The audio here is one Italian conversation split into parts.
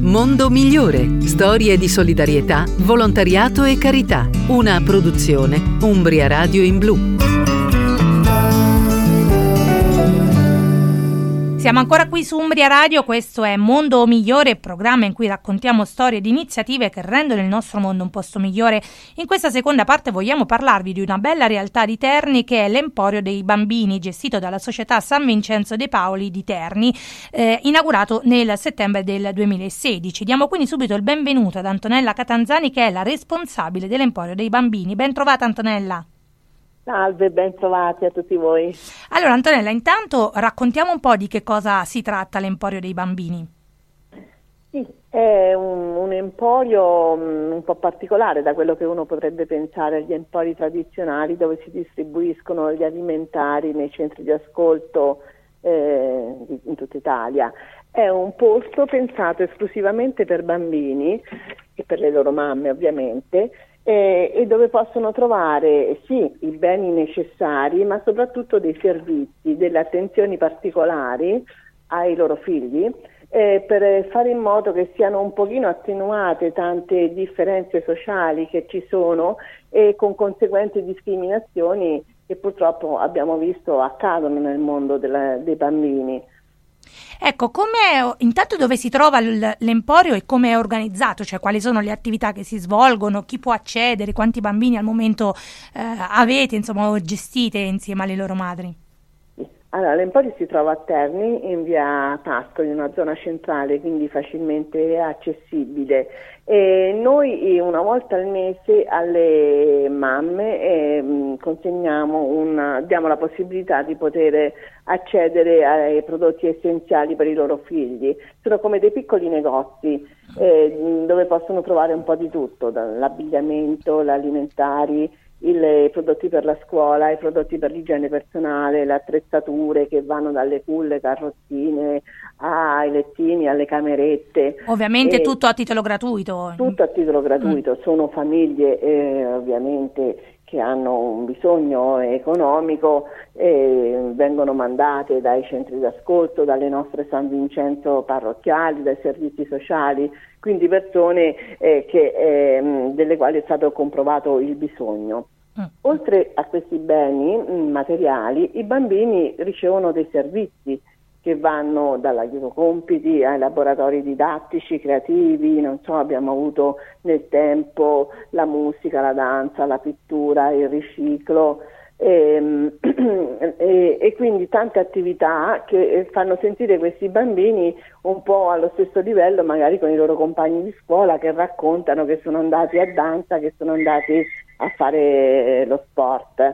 Mondo Migliore. Storie di solidarietà, volontariato e carità. Una produzione Umbria Radio in Blu. Siamo ancora qui su Umbria Radio, questo è Mondo Migliore, programma in cui raccontiamo storie di iniziative che rendono il nostro mondo un posto migliore. In questa seconda parte vogliamo parlarvi di una bella realtà di Terni che è l'Emporio dei Bambini, gestito dalla società San Vincenzo de Paoli di Terni, inaugurato nel settembre del 2016. Diamo quindi subito il benvenuto ad Antonella Catanzani, che è la responsabile dell'Emporio dei Bambini. Ben trovata, Antonella. Salve, ben trovati a tutti voi. Allora, Antonella, intanto raccontiamo un po' di che cosa si tratta l'Emporio dei Bambini. Sì, è un emporio un po' particolare da quello che uno potrebbe pensare agli empori tradizionali dove si distribuiscono gli alimentari nei centri di ascolto in tutta Italia. È un posto pensato esclusivamente per bambini e per le loro mamme, ovviamente, e dove possono trovare sì i beni necessari, ma soprattutto dei servizi, delle attenzioni particolari ai loro figli, per fare in modo che siano un pochino attenuate tante differenze sociali che ci sono e con conseguenti discriminazioni che purtroppo abbiamo visto accadono nel mondo dei bambini. Ecco, intanto dove si trova l'Emporio e come è organizzato, cioè quali sono le attività che si svolgono, chi può accedere, quanti bambini al momento avete, insomma, o gestite insieme alle loro madri? Allora, l'Emporio si trova a Terni, in via Pascoli, in una zona centrale, quindi facilmente accessibile. E noi una volta al mese alle mamme diamo la possibilità di poter accedere ai prodotti essenziali per i loro figli. Sono come dei piccoli negozi dove possono trovare un po' di tutto, dall'abbigliamento, l'alimentari, i prodotti per la scuola, i prodotti per l'igiene personale, le attrezzature che vanno dalle culle, carrozzine, ai lettini, alle camerette. Ovviamente tutto a titolo gratuito. Tutto a titolo gratuito, sono famiglie ovviamente che hanno un bisogno economico, vengono mandate dai centri d'ascolto, dalle nostre San Vincenzo parrocchiali, dai servizi sociali, quindi persone delle quali è stato comprovato il bisogno. Oltre a questi beni materiali, i bambini ricevono dei servizi che vanno dall'aiuto compiti ai laboratori didattici, creativi, abbiamo avuto nel tempo la musica, la danza, la pittura, il riciclo e quindi tante attività che fanno sentire questi bambini un po' allo stesso livello magari con i loro compagni di scuola che raccontano che sono andati a danza, che sono andati a fare lo sport.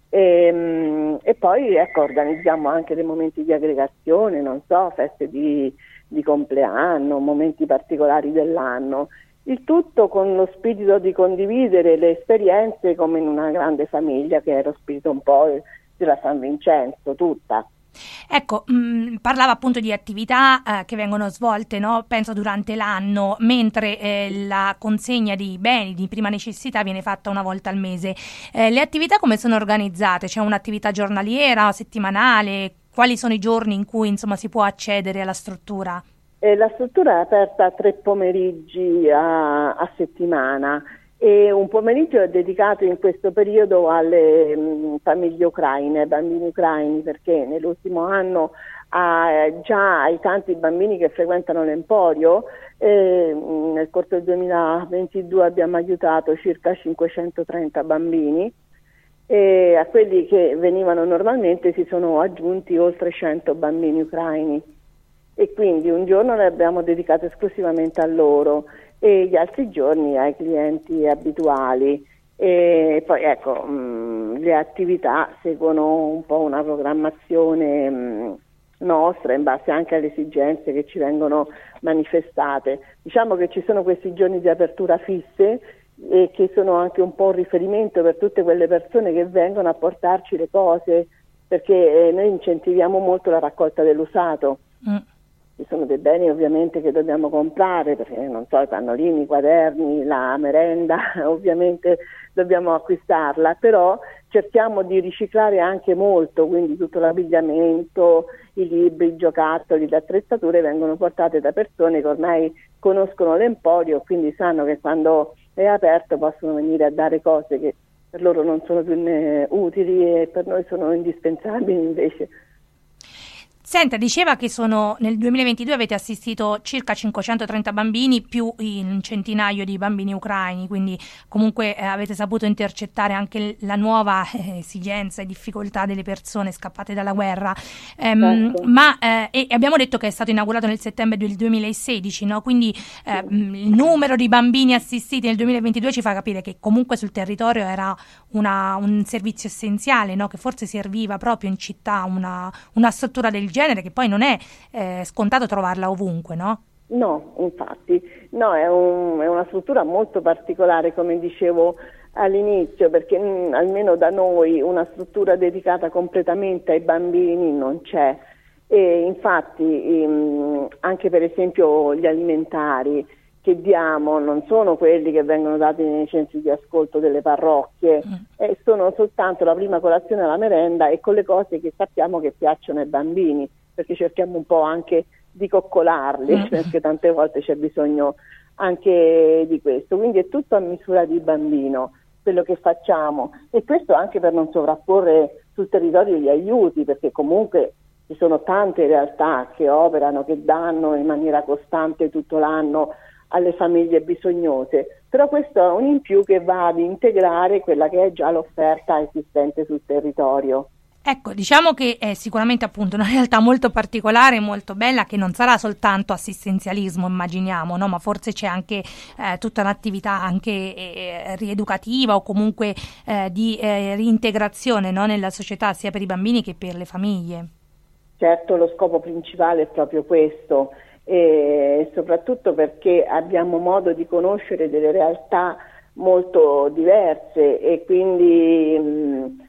E poi organizziamo anche dei momenti di aggregazione, feste di compleanno, momenti particolari dell'anno, il tutto con lo spirito di condividere le esperienze come in una grande famiglia, che è lo spirito un po' della San Vincenzo tutta. Ecco, parlava appunto di attività che vengono svolte, penso durante l'anno, mentre la consegna di beni di prima necessità viene fatta una volta al mese. Le attività come sono organizzate? C'è un'attività giornaliera, settimanale? Quali sono i giorni in cui si può accedere alla struttura? La struttura è aperta 3 pomeriggi a settimana. E un pomeriggio è dedicato in questo periodo alle famiglie ucraine, ai bambini ucraini, perché nell'ultimo anno già ai tanti bambini che frequentano l'Emporio, nel corso del 2022 abbiamo aiutato circa 530 bambini e a quelli che venivano normalmente si sono aggiunti oltre 100 bambini ucraini e quindi un giorno l'abbiamo dedicato esclusivamente a loro e gli altri giorni ai clienti abituali e poi le attività seguono un po' una programmazione nostra in base anche alle esigenze che ci vengono manifestate. Diciamo che ci sono questi giorni di apertura fisse e che sono anche un po' un riferimento per tutte quelle persone che vengono a portarci le cose, perché noi incentiviamo molto la raccolta dell'usato. Ci sono dei beni ovviamente che dobbiamo comprare, perché i pannolini, i quaderni, la merenda, ovviamente dobbiamo acquistarla, però cerchiamo di riciclare anche molto, quindi tutto l'abbigliamento, i libri, i giocattoli, le attrezzature vengono portate da persone che ormai conoscono l'Emporio, quindi sanno che quando è aperto possono venire a dare cose che per loro non sono più utili e per noi sono indispensabili invece. Senta, diceva che nel 2022 avete assistito circa 530 bambini più un centinaio di bambini ucraini, quindi comunque avete saputo intercettare anche la nuova esigenza e difficoltà delle persone scappate dalla guerra. Certo. E abbiamo detto che è stato inaugurato nel settembre del 2016, no? Quindi il numero di bambini assistiti nel 2022 ci fa capire che comunque sul territorio era un servizio essenziale, no? Che forse serviva proprio in città una struttura del genere, che poi non è scontato trovarla ovunque, no? No, infatti, no, è una struttura molto particolare, come dicevo all'inizio, perché almeno da noi una struttura dedicata completamente ai bambini non c'è. E infatti anche per esempio gli alimentari che diamo non sono quelli che vengono dati nei centri di ascolto delle parrocchie, sono soltanto la prima colazione e la merenda e con le cose che sappiamo che piacciono ai bambini, perché cerchiamo un po' anche di coccolarli, perché tante volte c'è bisogno anche di questo, quindi è tutto a misura di bambino quello che facciamo, e questo anche per non sovrapporre sul territorio gli aiuti, perché comunque ci sono tante realtà che operano, che danno in maniera costante tutto l'anno alle famiglie bisognose, però questo è un in più che va ad integrare quella che è già l'offerta esistente sul territorio. Ecco, diciamo che è sicuramente appunto una realtà molto particolare, molto bella, che non sarà soltanto assistenzialismo, immaginiamo, no? Ma forse c'è anche tutta un'attività anche rieducativa o comunque di reintegrazione, no? Nella società, sia per i bambini che per le famiglie. Certo, lo scopo principale è proprio questo, e soprattutto perché abbiamo modo di conoscere delle realtà molto diverse e quindi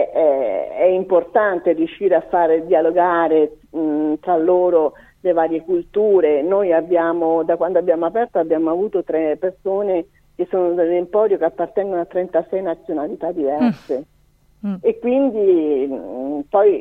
è importante riuscire a fare dialogare tra loro le varie culture. Noi da quando abbiamo aperto abbiamo avuto 3 persone che sono dell'Emporio che appartengono a 36 nazionalità diverse. E quindi poi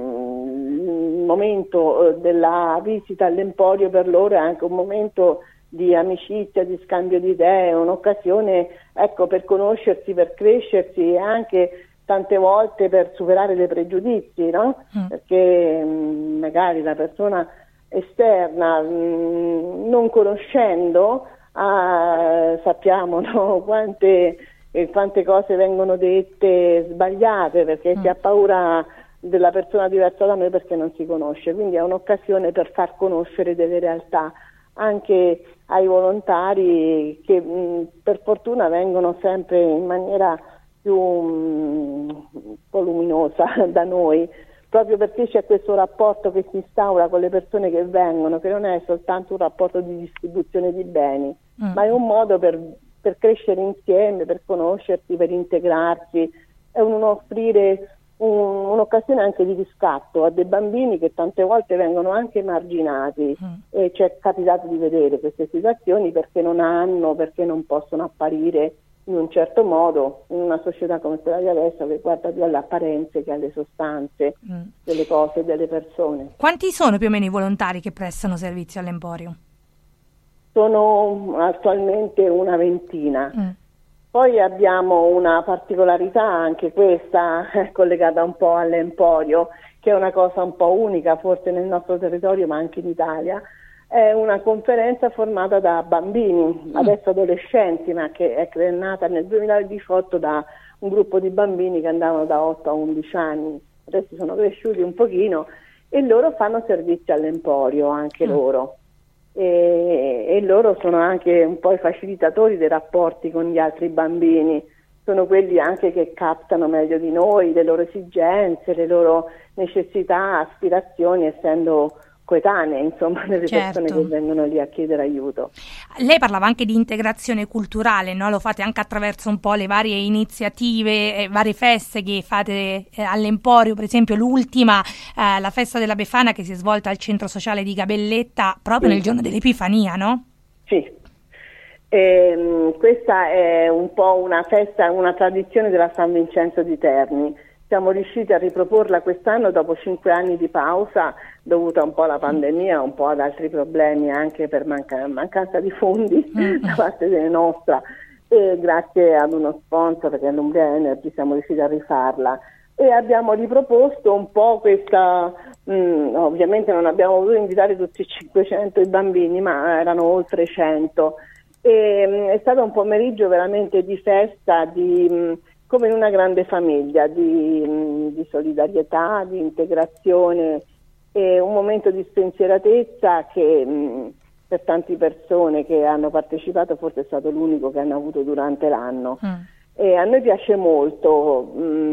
il momento della visita all'Emporio per loro è anche un momento di amicizia, di scambio di idee, un'occasione, ecco, per conoscersi, per crescersi e anche tante volte per superare dei pregiudizi, no? Perché magari la persona esterna, non conoscendo, sappiamo, no? Quante cose vengono dette sbagliate, perché si ha paura della persona diversa da noi perché non si conosce, quindi è un'occasione per far conoscere delle realtà anche ai volontari che per fortuna vengono sempre in maniera più un po' luminosa da noi, proprio perché c'è questo rapporto che si instaura con le persone che vengono, che non è soltanto un rapporto di distribuzione di beni, ma è un modo per crescere insieme, per conoscersi, per integrarsi, è offrire un'occasione anche di riscatto a dei bambini che tante volte vengono anche emarginati e ci è capitato di vedere queste situazioni perché non possono apparire in un certo modo in una società come quella di adesso che guarda più alle apparenze che alle sostanze delle cose e delle persone. Quanti sono più o meno i volontari che prestano servizio all'Emporio? Sono attualmente una ventina. Poi abbiamo una particolarità, anche questa collegata un po' all'Emporio, che è una cosa un po' unica forse nel nostro territorio ma anche in Italia. È una conferenza formata da bambini, adesso adolescenti, ma che è nata nel 2018 da un gruppo di bambini che andavano da 8 a 11 anni. Adesso sono cresciuti un pochino e loro fanno servizio all'Emporio, anche loro. E loro sono anche un po' i facilitatori dei rapporti con gli altri bambini, sono quelli anche che captano meglio di noi le loro esigenze, le loro necessità, aspirazioni, essendo coetanee, insomma, delle persone che vengono lì a chiedere aiuto. Lei parlava anche di integrazione culturale, no? Lo fate anche attraverso un po' le varie iniziative, varie feste che fate all'Emporio, per esempio l'ultima, la festa della Befana che si è svolta al centro sociale di Gabelletta proprio nel giorno dell'Epifania, no? Sì. Questa è un po' una festa, una tradizione della San Vincenzo di Terni, siamo riusciti a riproporla quest'anno dopo 5 anni di pausa, dovuta un po' alla pandemia, un po' ad altri problemi anche per mancanza di fondi da parte nostra, e grazie ad uno sponsor, che è l'Umbria Energy, siamo riusciti a rifarla e abbiamo riproposto un po' questa, ovviamente non abbiamo potuto invitare tutti i 500 i bambini, ma erano oltre 100, e è stato un pomeriggio veramente di festa, come in una grande famiglia, di solidarietà, di integrazione, e un momento di spensieratezza che per tante persone che hanno partecipato forse è stato l'unico che hanno avuto durante l'anno. E a noi piace molto,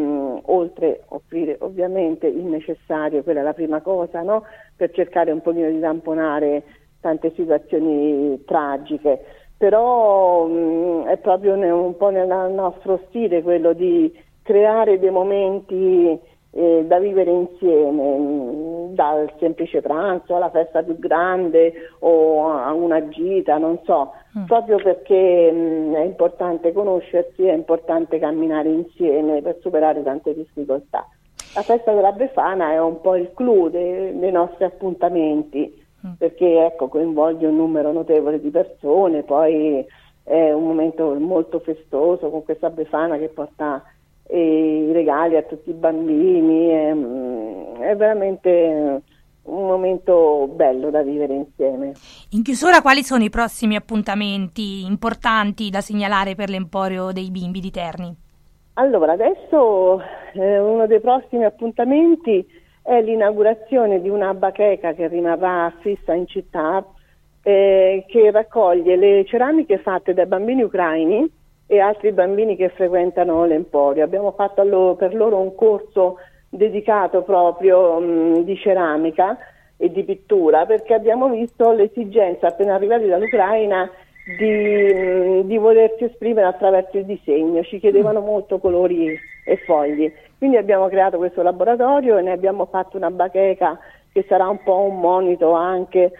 oltre offrire ovviamente il necessario, quella è la prima cosa, no? Per cercare un pochino di tamponare tante situazioni tragiche, però è proprio un po' nel nostro stile quello di creare dei momenti da vivere insieme, dal semplice pranzo alla festa più grande o a una gita, non so, proprio perché è importante conoscersi, è importante camminare insieme per superare tante difficoltà. La festa della Befana è un po' il clou dei nostri appuntamenti, perché ecco, coinvolge un numero notevole di persone, poi è un momento molto festoso con questa Befana che porta i regali a tutti i bambini, è veramente un momento bello da vivere insieme. In chiusura, quali sono i prossimi appuntamenti importanti da segnalare per l'Emporio dei Bimbi di Terni? Allora, adesso uno dei prossimi appuntamenti è l'inaugurazione di una bacheca che rimarrà fissa in città, che raccoglie le ceramiche fatte dai bambini ucraini e altri bambini che frequentano l'Emporio. Abbiamo fatto per loro un corso dedicato proprio di ceramica e di pittura, perché abbiamo visto l'esigenza appena arrivati dall'Ucraina di volersi esprimere attraverso il disegno. Ci chiedevano molto colori e fogli, quindi abbiamo creato questo laboratorio e ne abbiamo fatto una bacheca che sarà un po' un monito anche,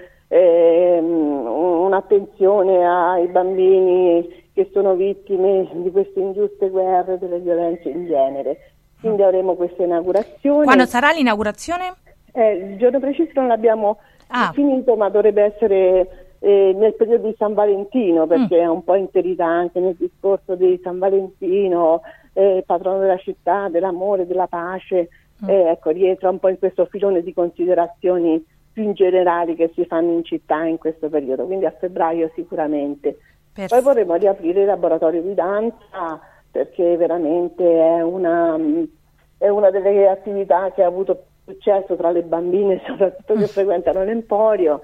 un'attenzione ai bambini che sono vittime di queste ingiuste guerre, delle violenze in genere. Quindi avremo questa inaugurazione. Quando sarà l'inaugurazione? Il giorno preciso non l'abbiamo finito, ma dovrebbe essere nel periodo di San Valentino, perché è un po' inserita anche nel discorso di San Valentino, patrono della città, dell'amore, della pace. Ecco, rientra un po' in questo filone di considerazioni più in generali che si fanno in città in questo periodo, quindi a febbraio sicuramente. Poi vorremmo riaprire il laboratorio di danza, perché veramente è una delle attività che ha avuto successo tra le bambine, soprattutto che frequentano l'Emporio,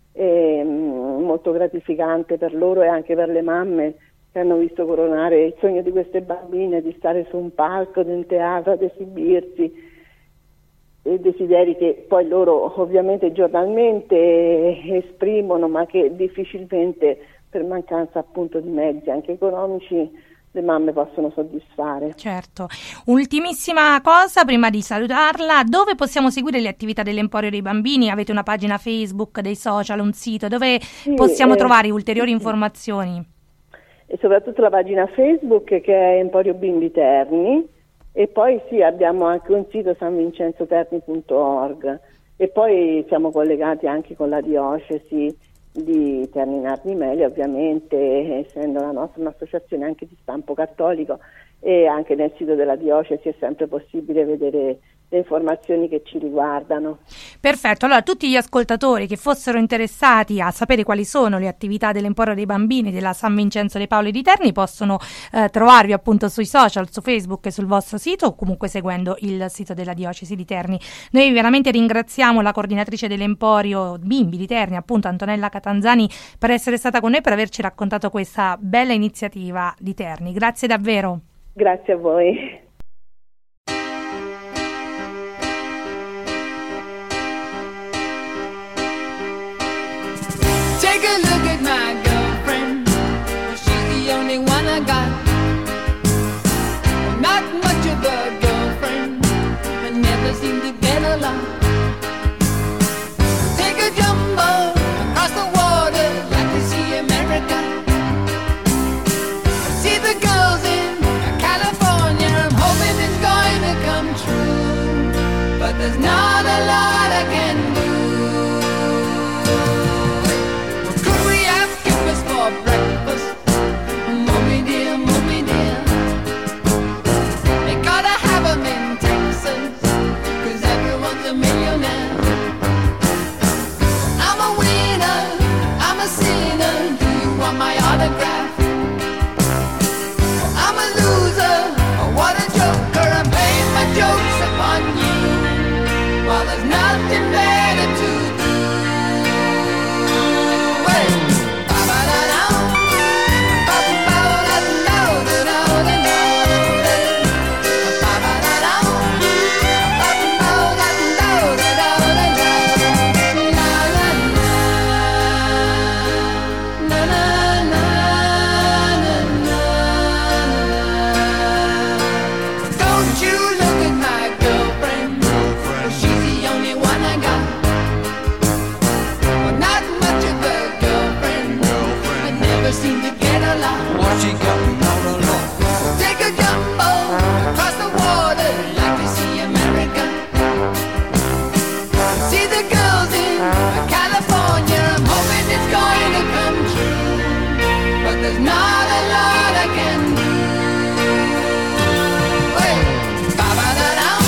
molto gratificante per loro e anche per le mamme che hanno visto coronare il sogno di queste bambine di stare su un palco, di un teatro, ad esibirsi, e desideri che poi loro ovviamente giornalmente esprimono, ma che difficilmente per mancanza appunto di mezzi anche economici le mamme possono soddisfare. Certo. Ultimissima cosa prima di salutarla: dove possiamo seguire le attività dell'Emporio dei Bambini? Avete una pagina Facebook, dei social, un sito dove possiamo trovare ulteriori informazioni? E soprattutto la pagina Facebook, che è Emporio Bimbi Terni, e poi abbiamo anche un sito sanvincenzoterni.org, e poi siamo collegati anche con la diocesi di Terni Narni Meli, ovviamente, essendo la nostra un'associazione anche di stampo cattolico, e anche nel sito della diocesi è sempre possibile vedere le informazioni che ci riguardano. Perfetto, allora tutti gli ascoltatori che fossero interessati a sapere quali sono le attività dell'Emporio dei Bambini della San Vincenzo de Paoli di Terni possono trovarvi appunto sui social, su Facebook e sul vostro sito, o comunque seguendo il sito della Diocesi di Terni. Noi veramente ringraziamo la coordinatrice dell'Emporio Bimbi di Terni, appunto Antonella Catanzani, per essere stata con noi, per averci raccontato questa bella iniziativa di Terni. Grazie davvero. Grazie a voi. Take a look at my girlfriend, she's the only one I got. Not much of a girlfriend, I never seem to get along. Take a jumbo across the water, like to see America. See the girls in California, I'm want my autograph. I'm a loser, what a joker, I'm playing my jokes upon you, while there's nothing better to do. Hey! Ba-ba-da-dum, ba-ba-da-da-da-da-da-da-da-da. Ba-ba-da-dum, ba-ba-da-da-da-da-da-da-da. Don't you look at my girlfriend, she's the only one I got. Well, not much of a girlfriend, I never seem to get along. What she got out of love? Take a jumbo across the water, like to see America. See the girls in California, I'm hoping it's going to come true, but there's not a lot I can do. Hey! Ba-ba-da-dum,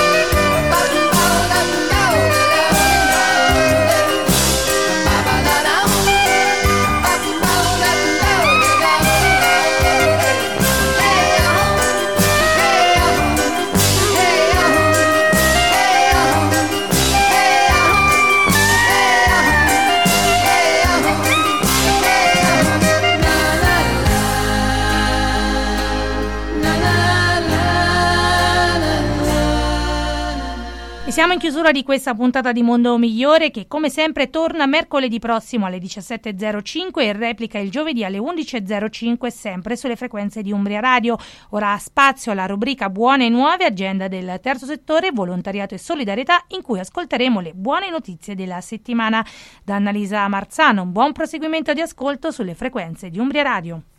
ba-ba-da-da-da-da-da-da-da. Ba-ba-da-dum, E siamo in chiusura di questa puntata di Mondo Migliore, che come sempre torna mercoledì prossimo alle 17.05 e replica il giovedì alle 11.05 sempre sulle frequenze di Umbria Radio. Ora spazio alla rubrica Buone Nuove, agenda del terzo settore, volontariato e solidarietà, in cui ascolteremo le buone notizie della settimana. Da Annalisa Marzano, un buon proseguimento di ascolto sulle frequenze di Umbria Radio.